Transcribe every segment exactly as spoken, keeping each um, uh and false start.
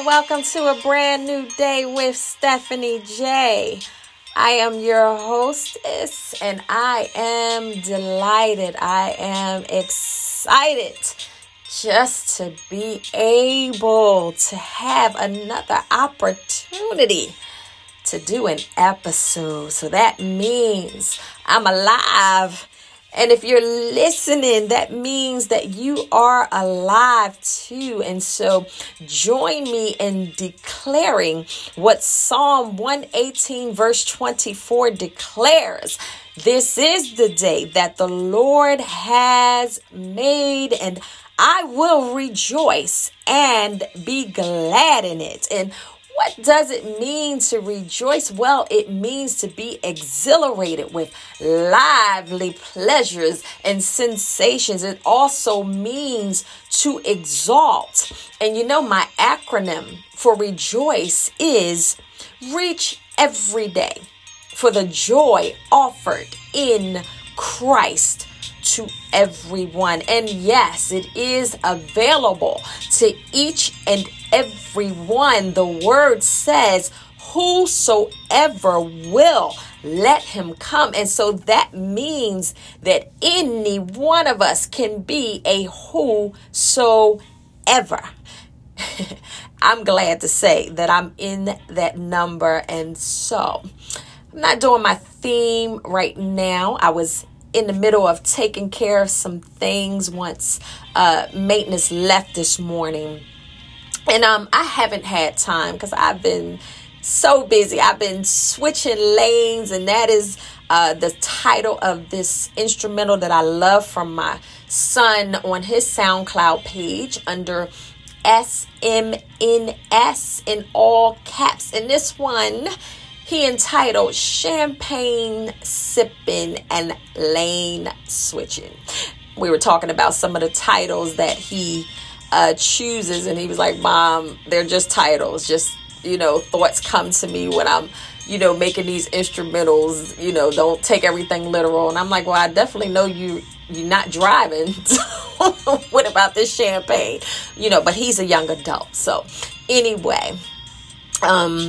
welcome to a brand new day with Stephanie J. I am your hostess and I am delighted. I am excited just to be able to have another opportunity to do an episode. So that means I'm alive. And if you're listening, that means that you are alive too. And so join me in declaring what Psalm one eighteen verse twenty-four declares. This is the day that the Lord has made, and I will rejoice and be glad in it. And what does it mean to rejoice? Well, it means to be exhilarated with lively pleasures and sensations. It also means to exalt. And you know, my acronym for rejoice is reach every day for the joy offered in Christ to everyone. And yes, it is available to each and everyone. The word says, whosoever will, let him come. And so that means that any one of us can be a whosoever. I'm glad to say that I'm in that number. And so I'm not doing my theme right now. I was in the middle of taking care of some things once uh, maintenance left this morning. And um, I haven't had time because I've been so busy. I've been switching lanes, and that is uh, the title of this instrumental that I love from my son on his SoundCloud page under S M N S in all caps. And this one he entitled Champagne Sipping and Lane Switching. We were talking about some of the titles that he uh, chooses, and he was like, Mom, they're just titles. Just, you know, thoughts come to me when I'm, you know, making these instrumentals. You know, don't take everything literal. And I'm like, well, I definitely know you, you're not driving. What about this champagne? You know, but he's a young adult. So anyway, um,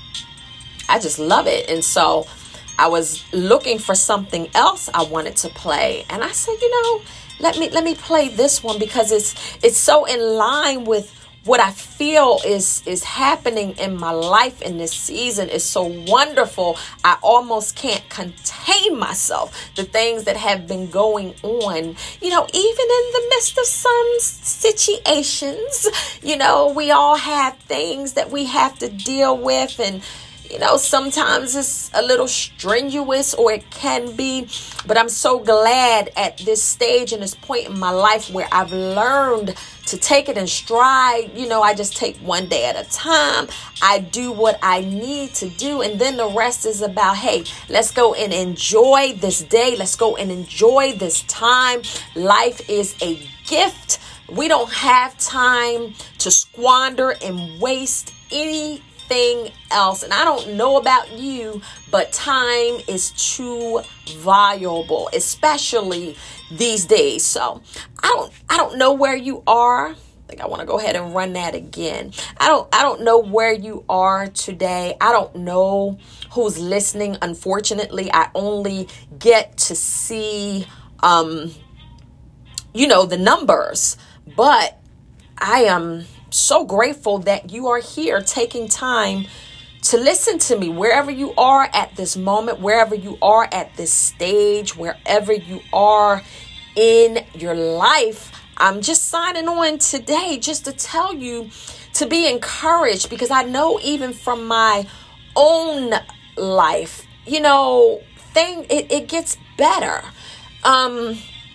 I just love it. And so I was looking for something else I wanted to play. And I said, you know, let me let me play this one because it's it's so in line with what I feel is is happening in my life in this season. Is so wonderful. I almost can't contain myself. The things that have been going on, you know, even in the midst of some situations, you know, we all have things that we have to deal with. And you know, sometimes it's a little strenuous, or it can be, but I'm so glad at this stage and this point in my life where I've learned to take it in stride. You know, I just take one day at a time. I do what I need to do. And then the rest is about, hey, let's go and enjoy this day. Let's go and enjoy this time. Life is a gift. We don't have time to squander and waste any else. And I don't know about you, but time is too valuable, especially these days. So I don't I don't know where you are. I think I want to go ahead and run that again. I don't I don't know where you are today. I don't know who's listening. Unfortunately, I only get to see um you know the numbers, but I am so grateful that you are here taking time to listen to me wherever you are at this moment, wherever you are at this stage, wherever you are in your life. I'm just signing on today just to tell you to be encouraged, because I know even from my own life, you know, thing it, it gets better. Um,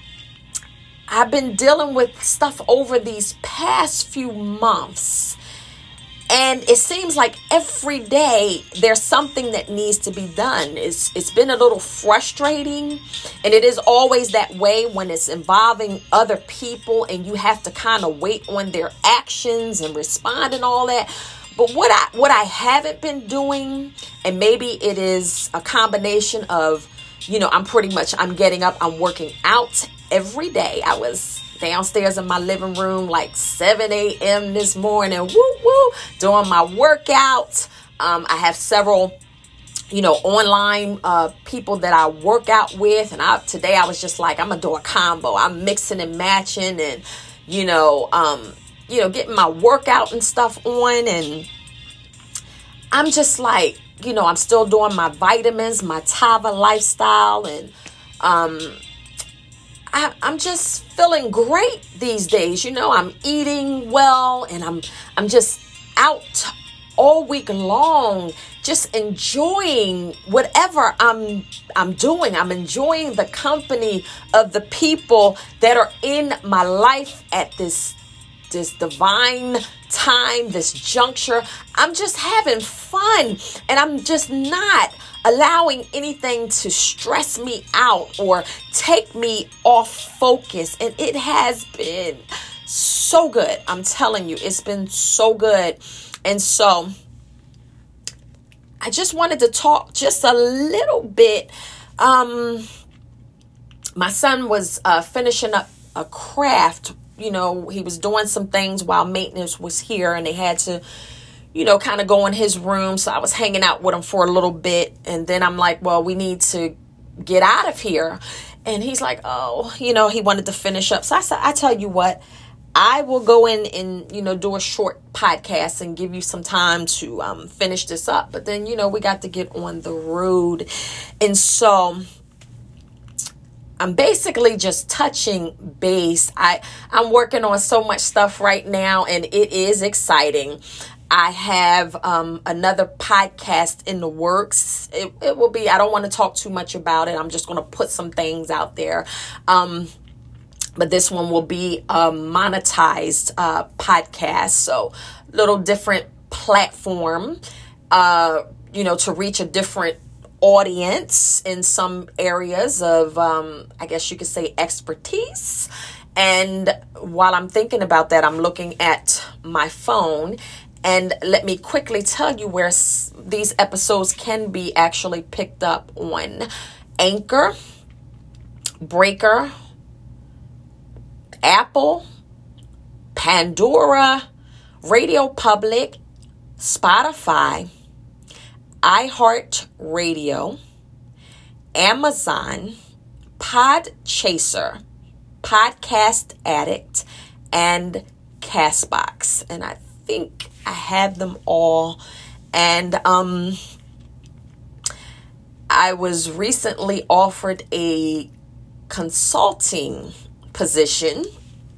I've been dealing with stuff over these past few months, and it seems like every day there's something that needs to be done. It's it's been a little frustrating, and it is always that way when it's involving other people and you have to kind of wait on their actions and respond and all that. But what I what I haven't been doing, and maybe it is a combination of, you know, I'm pretty much I'm getting up, I'm working out every day. I was downstairs in my living room like seven a.m. this morning, woo woo, doing my workout. Um, I have several, you know, online uh, people that I work out with. And I, today I was just like, I'm going to do a combo. I'm mixing and matching and, you know, um, you know, getting my workout and stuff on. And I'm just like, you know, I'm still doing my vitamins, my Tava lifestyle. And um, I, I'm just feeling great these days. You know, I'm eating well and I'm I'm just out all week long, just enjoying whatever I'm I'm doing. I'm enjoying the company of the people that are in my life at this this divine time, this juncture. I'm just having fun, and I'm just not allowing anything to stress me out or take me off focus. And it has been so good. I'm telling you, it's been so good. And so I just wanted to talk just a little bit. Um, my son was uh, finishing up a craft. You know, he was doing some things while maintenance was here, and they had to, you know, kind of go in his room. So I was hanging out with him for a little bit. And then I'm like, well, we need to get out of here. And he's like, oh, you know, he wanted to finish up. So I said, I tell you what, I will go in and, you know, do a short podcast and give you some time to um, finish this up. But then, you know, we got to get on the road. And so I'm basically just touching base. I, I'm working on so much stuff right now, and it is exciting. I have um, another podcast in the works. It, it will be, I don't want to talk too much about it. I'm just going to put some things out there. Um, But this one will be a monetized uh, podcast. So little different platform, uh, you know, to reach a different audience in some areas of, um, I guess you could say, expertise. And while I'm thinking about that, I'm looking at my phone. And let me quickly tell you where s- these episodes can be actually picked up on Anchor, Breaker, Apple, Pandora, Radio Public, Spotify, iHeartRadio, Amazon, Podchaser, Podcast Addict, and Castbox. And I think I have them all. And um, I was recently offered a consulting position,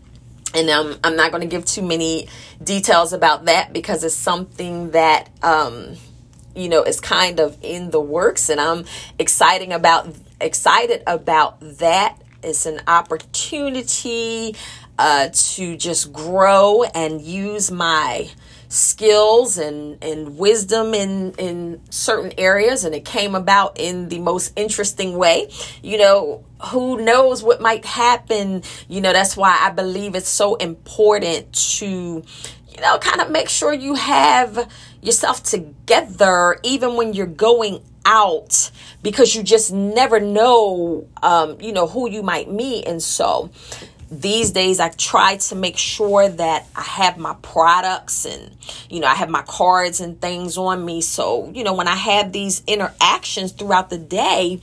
and um, I'm not going to give too many details about that because it's something that um, you know is kind of in the works, and I'm exciting about excited about that. It's an opportunity uh, to just grow and use my skills and, and wisdom in, in certain areas. And it came about in the most interesting way. You know, who knows what might happen? You know, that's why I believe it's so important to, you know, kind of make sure you have yourself together, even when you're going out, because you just never know, um, you know, who you might meet. And so these days I try to make sure that I have my products and, you know, I have my cards and things on me. So, you know, when I have these interactions throughout the day,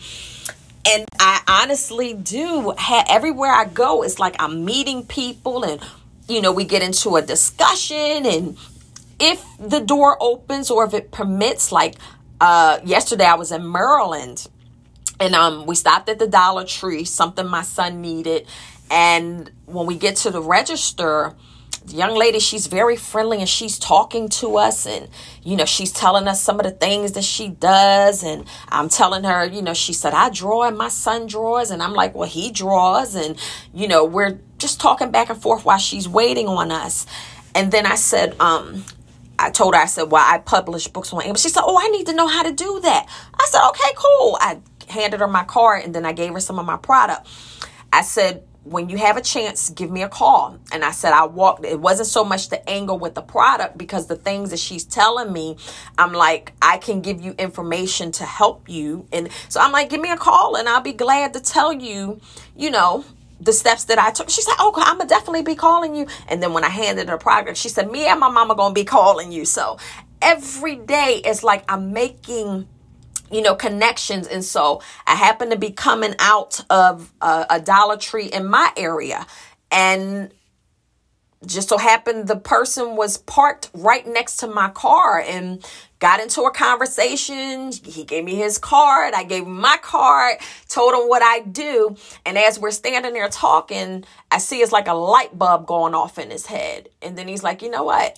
and I honestly do, ha- everywhere I go, it's like I'm meeting people and, you know, we get into a discussion, and if the door opens or if it permits, like uh, yesterday I was in Maryland, and um, we stopped at the Dollar Tree, something my son needed. And when we get to the register, the young lady, she's very friendly, and she's talking to us, and, you know, she's telling us some of the things that she does. And I'm telling her, you know, she said, I draw and my son draws. And I'm like, well, he draws. And, you know, we're just talking back and forth while she's waiting on us. And then I said, um, I told her, I said, well, I publish books on Amazon. She said, oh, I need to know how to do that. I said, okay, cool. I handed her my card, and then I gave her some of my product. I said, when you have a chance, give me a call. And I said, I walked, it wasn't so much the angle with the product, because the things that she's telling me, I'm like, I can give you information to help you. And so I'm like, give me a call and I'll be glad to tell you, you know, the steps that I took. She said, okay, I'm going to definitely be calling you. And then when I handed her progress, she said, me and my mama going to be calling you. So every day it's like I'm making, you know, connections. And so I happen to be coming out of a, a Dollar Tree in my area. And just so happened the person was parked right next to my car and got into a conversation. He gave me his card. I gave him my card, told him what I do. And as we're standing there talking, I see it's like a light bulb going off in his head. And then he's like, you know what?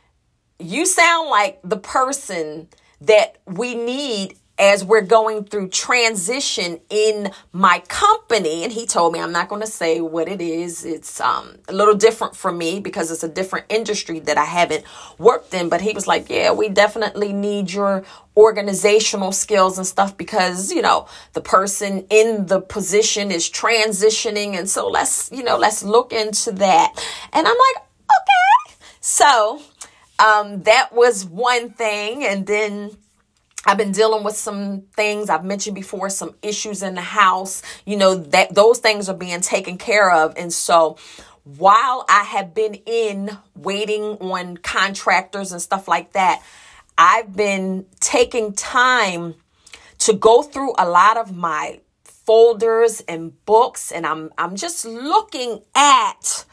You sound like the person that we need as we're going through transition in my company. And he told me, I'm not going to say what it is. It's um, a little different for me because it's a different industry that I haven't worked in. But he was like, yeah, we definitely need your organizational skills and stuff because, you know, the person in the position is transitioning. And so let's, you know, let's look into that. And I'm like, okay. So um, that was one thing. And then I've been dealing with some things I've mentioned before, some issues in the house, you know, that those things are being taken care of. And so while I have been in waiting on contractors and stuff like that, I've been taking time to go through a lot of my folders and books. And I'm, I'm just looking at,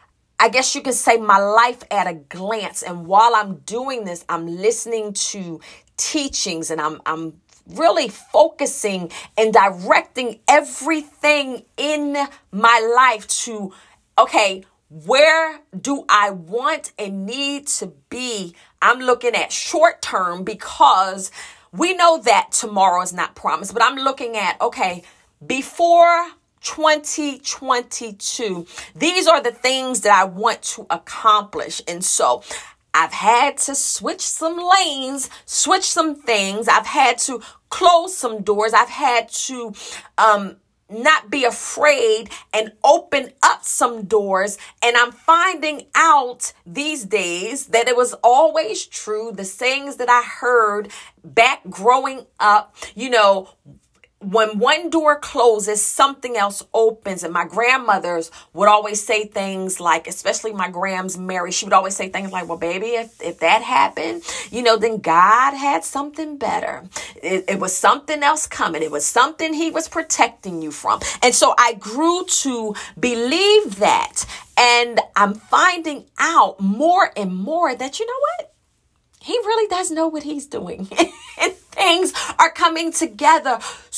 I guess you could say, my life at a glance. And while I'm doing this, I'm listening to teachings and I'm I'm really focusing and directing everything in my life to, okay, where do I want and need to be? I'm looking at short term because we know that tomorrow is not promised, but I'm looking at, okay, before twenty twenty-two, these are the things that I want to accomplish. And so I've had to switch some lanes, switch some things. I've had to close some doors. I've had to um, not be afraid and open up some doors. And I'm finding out these days that it was always true. The sayings that I heard back growing up, you know, when one door closes, something else opens. And my grandmothers would always say things like, especially my grams Mary, she would always say things like, well, baby, if, if that happened, you know, then God had something better. It, it was something else coming. It was something he was protecting you from. And so I grew to believe that. And I'm finding out more and more that, you know what? He really does know what he's doing. And things are coming together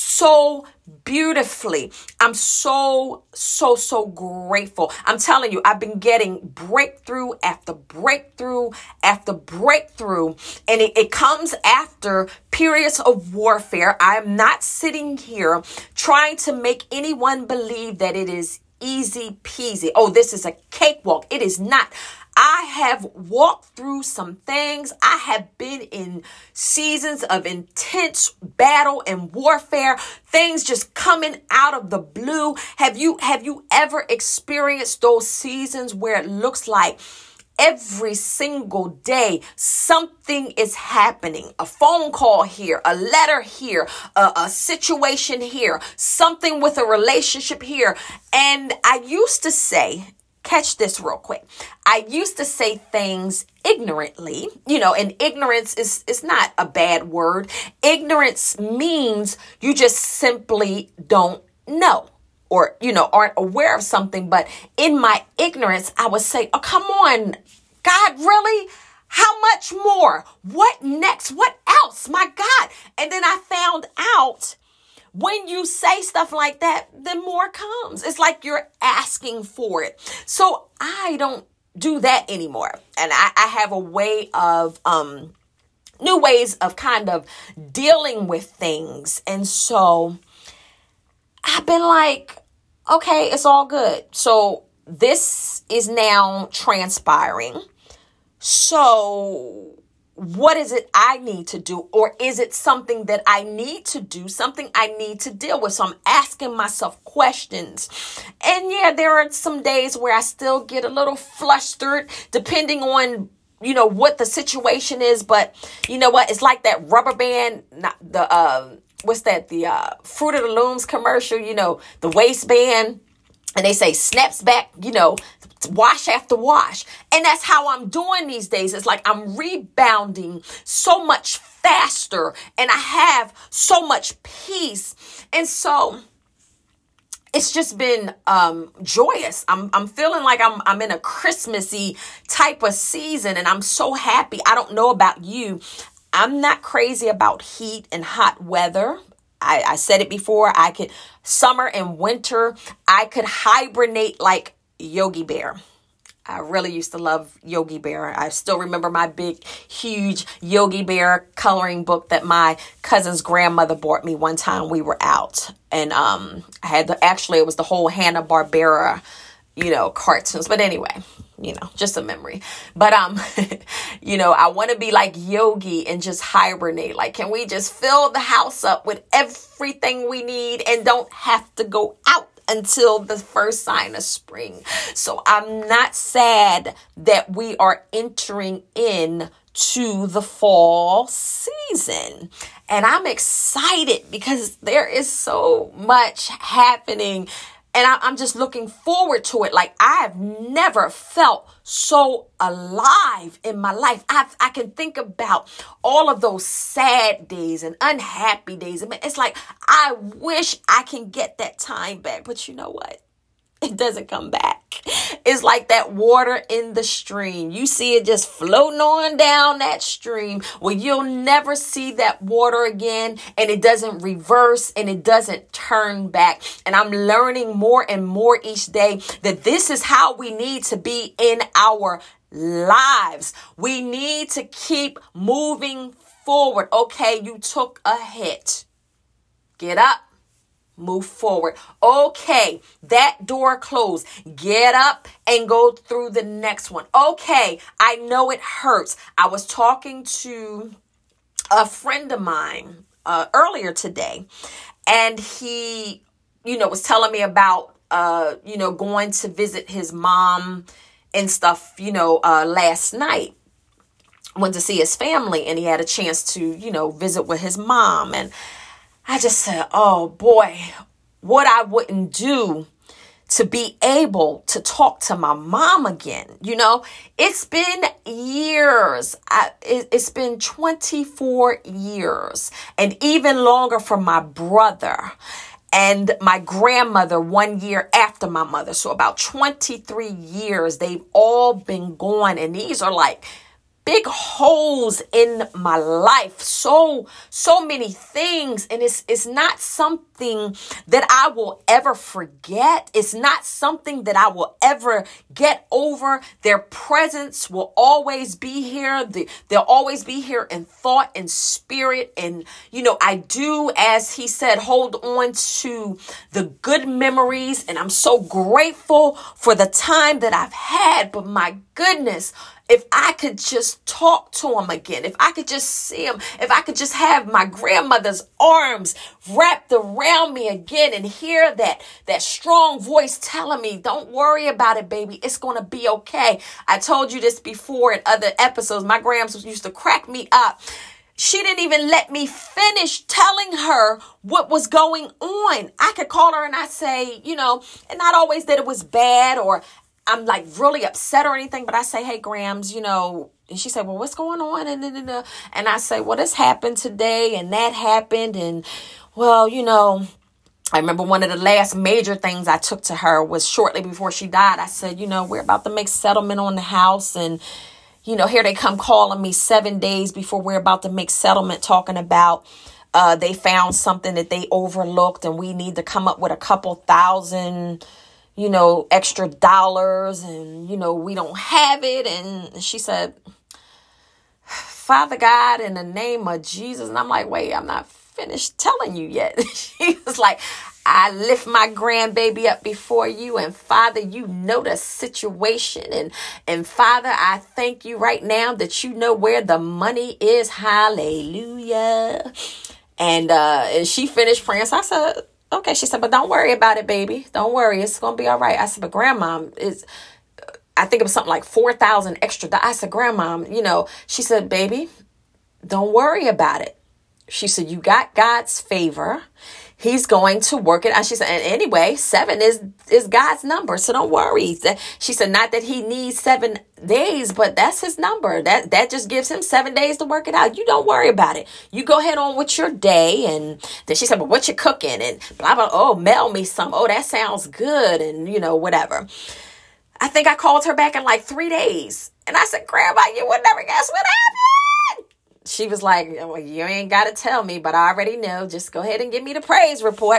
so beautifully. I'm so, so, so grateful. I'm telling you, I've been getting breakthrough after breakthrough after breakthrough. And it, it comes after periods of warfare. I'm not sitting here trying to make anyone believe that it is easy peasy. Oh, this is a cakewalk. It is not. I have walked through some things. I have been in seasons of intense battle and warfare, things just coming out of the blue. Have you, have you ever experienced those seasons where it looks like every single day something is happening? A phone call here, a letter here, a, a situation here, something with a relationship here. And I used to say, catch this real quick. I used to say things ignorantly, you know, and ignorance is, is not a bad word. Ignorance means you just simply don't know or, you know, aren't aware of something. But in my ignorance, I would say, oh, come on, God, really? How much more? What next? What else? My God. And then I found out when you say stuff like that, then more comes. It's like you're asking for it. So I don't do that anymore. And I, I have a way of, um, new ways of kind of dealing with things. And so I've been like, okay, it's all good. So this is now transpiring. So what is it I need to do? Or is it something that I need to do, something I need to deal with? So I'm asking myself questions. And yeah, there are some days where I still get a little flustered depending on, you know, what the situation is. But you know what? It's like that rubber band, not the, uh, what's that? The uh, Fruit of the Looms commercial, you know, the waistband. And they say snaps back, you know, wash after wash. And that's how I'm doing these days. It's like I'm rebounding so much faster and I have so much peace. And so it's just been um, joyous. I'm I'm feeling like I'm I'm in a Christmassy type of season and I'm so happy. I don't know about you. I'm not crazy about heat and hot weather. I, I said it before. I could summer and winter. I could hibernate like Yogi Bear. I really used to love Yogi Bear. I still remember my big, huge Yogi Bear coloring book that my cousin's grandmother bought me one time we were out. And um, I had the, actually, it was the whole Hanna-Barbera, you know, cartoons. But anyway, you know, just a memory. But, um, you know, I want to be like Yogi and just hibernate. Like, can we just fill the house up with everything we need and don't have to go out until the first sign of spring? So I'm not sad that we are entering in to the fall season. And I'm excited because there is so much happening. And I, I'm just looking forward to it. Like I have never felt so alive in my life. I've, I can think about all of those sad days and unhappy days. I mean, it's like, I wish I can get that time back. But you know what? It doesn't come back. It's like that water in the stream. You see it just floating on down that stream where you'll never see that water again, and it doesn't reverse and it doesn't turn back. And I'm learning more and more each day that this is how we need to be in our lives. We need to keep moving forward. Okay, you took a hit. Get up. Move forward. Okay, that door closed. Get up and go through the next one. Okay, I know it hurts. I was talking to a friend of mine uh, earlier today, and he, you know, was telling me about, uh, you know, going to visit his mom and stuff, you know, uh, last night. Went to see his family, and he had a chance to, you know, visit with his mom. And I just said, oh boy, what I wouldn't do to be able to talk to my mom again. You know, it's been years. I, it, it's been twenty-four years and even longer for my brother and my grandmother one year after my mother. So about twenty-three years, they've all been gone. And these are like big holes in my life. So, so many things. And it's, it's not something that I will ever forget. It's not something that I will ever get over. Their presence will always be here. The, they'll always be here in thought and spirit. And, you know, I do, as he said, hold on to the good memories. And I'm so grateful for the time that I've had. But my goodness, if I could just talk to him again, if I could just see him, if I could just have my grandmother's arms wrapped around me again and hear that, that strong voice telling me, don't worry about it, baby. It's going to be okay. I told you this before in other episodes. My grams used to crack me up. She didn't even let me finish telling her what was going on. I could call her and I say, you know, and not always that it was bad or I'm like really upset or anything, but I say, hey, Grams, you know, and she said, well, what's going on? And, and, and, and I say, well, this happened today and that happened. And well, you know, I remember one of the last major things I took to her was shortly before she died. I said, you know, we're about to make settlement on the house. And, you know, here they come calling me seven days before we're about to make settlement, talking about uh, they found something that they overlooked and we need to come up with a couple thousand you know, extra dollars and, you know, we don't have it. And she said, Father God, in the name of Jesus. And I'm like, wait, I'm not finished telling you yet. She was like, I lift my grandbaby up before you. And Father, you know the situation. And, and Father, I thank you right now that you know where the money is. Hallelujah. And, uh, and she finished praying. So I said, okay, she said, but don't worry about it, baby. Don't worry. It's going to be all right. I said, but Grandma, is I think it was something like four thousand extra. I said, Grandma, you know, she said, baby, don't worry about it. She said, you got God's favor. he's going to work it out. She said, and anyway, seven is, is God's number. So don't worry. She said, not that he needs seven days, but that's his number. That, that just gives him seven days to work it out. You don't worry about it. You go ahead on with your day. And then she said, but what you cooking? And blah, blah. Oh, mail me some. Oh, that sounds good. And you know, whatever. I think I called her back in like three days. And I said, Grandma, you would never guess what happened. She was like, well, you ain't got to tell me, but I already know. Just go ahead and give me the praise report.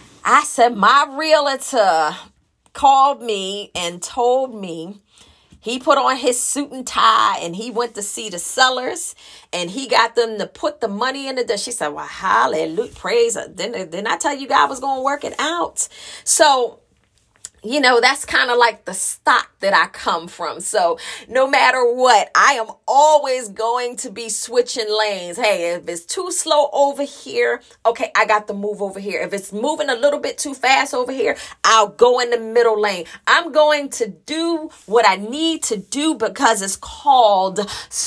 I said, my realtor called me and told me he put on his suit and tie and he went to see the sellers and he got them to put the money in the, she said, well, hallelujah, praise. Didn't, didn't I tell you God was going to work it out? So, you know, that's kind of like the stock that I come from. So no matter what, I am always going to be switching lanes. Hey, if it's too slow over here, okay, I got to move over here. If it's moving a little bit too fast over here, I'll go in the middle lane. I'm going to do what I need to do because it's called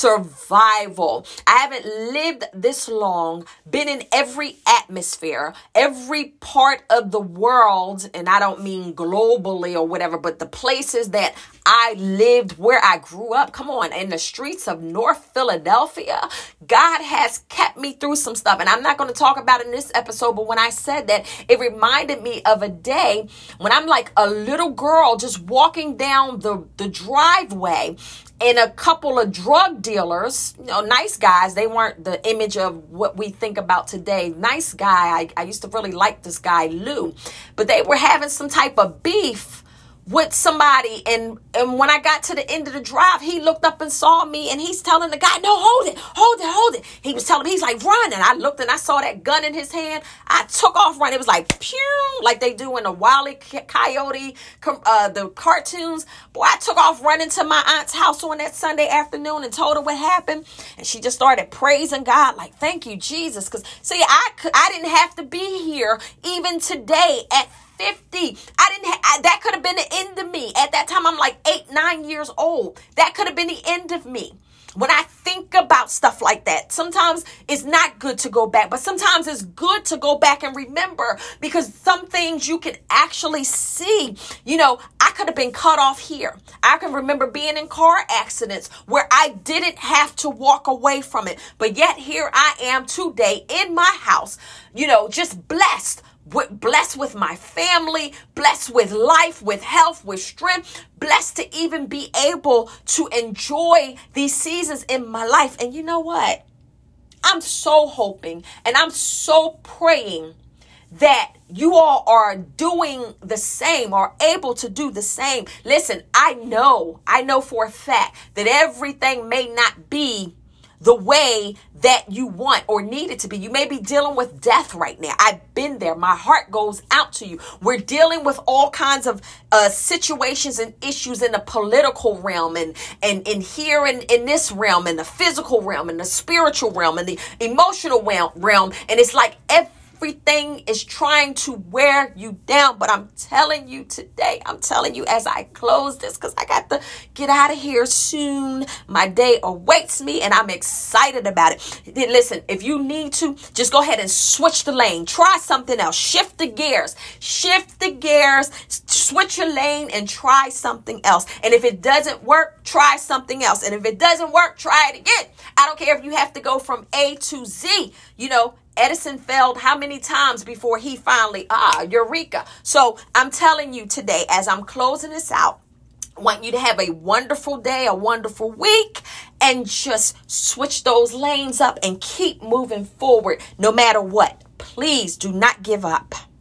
survival. I haven't lived this long, been in every atmosphere, every part of the world, and I don't mean global or whatever, but the places that I lived, where I grew up, come on, in the streets of North Philadelphia, God has kept me through some stuff. And I'm not going to talk about it in this episode, but when I said that, it reminded me of a day when I'm like a little girl just walking down the, the driveway and a couple of drug dealers, you know, nice guys. They weren't the image of what we think about today. Nice guy. I, I used to really like this guy, Lou, but they were having some type of beef with somebody. And, and when I got to the end of the drive, he looked up and saw me and he's telling the guy, no, hold it, hold it, hold it. He was telling me, he's like, run. And I looked and I saw that gun in his hand. I took off running. It was like, pew, like they do in the Wile E. Coyote, uh, the cartoons. Boy, I took off running to my aunt's house on that Sunday afternoon and told her what happened. And she just started praising God, like, thank you, Jesus. Because see, I, could, I didn't have to be here even today at fifty. I didn't ha- I, that could have been the end of me. At that time, I'm like eight, nine years old. That could have been the end of me. When I think about stuff like that, sometimes it's not good to go back, but sometimes it's good to go back and remember, because some things you can actually see. You know, I could have been cut off here. I can remember being in car accidents where I didn't have to walk away from it. But yet here I am today in my house, you know, just blessed. Blessed with my family, blessed with life, with health, with strength, blessed to even be able to enjoy these seasons in my life. And you know what? I'm so hoping and I'm so praying that you all are doing the same, or able to do the same. Listen, I know, I know for a fact that everything may not be the way that you want or need it to be. You may be dealing with death right now. I've been there. My heart goes out to you. We're dealing with all kinds of uh, situations and issues in the political realm and, and, and here in, in this realm, in the physical realm, in the spiritual realm, and the emotional realm. And it's like every Everything is trying to wear you down. But I'm telling you today, I'm telling you as I close this, because I got to get out of here soon. My day awaits me and I'm excited about it. Listen, if you need to, just go ahead and switch the lane. Try something else. Shift the gears. Shift the gears. Switch your lane and try something else. And if it doesn't work, try something else. And if it doesn't work, try it again. I don't care if you have to go from A to Z, you know. Edison failed how many times before he finally, ah, eureka. So I'm telling you today, as I'm closing this out, I want you to have a wonderful day, a wonderful week, and just switch those lanes up and keep moving forward no matter what. Please do not give up.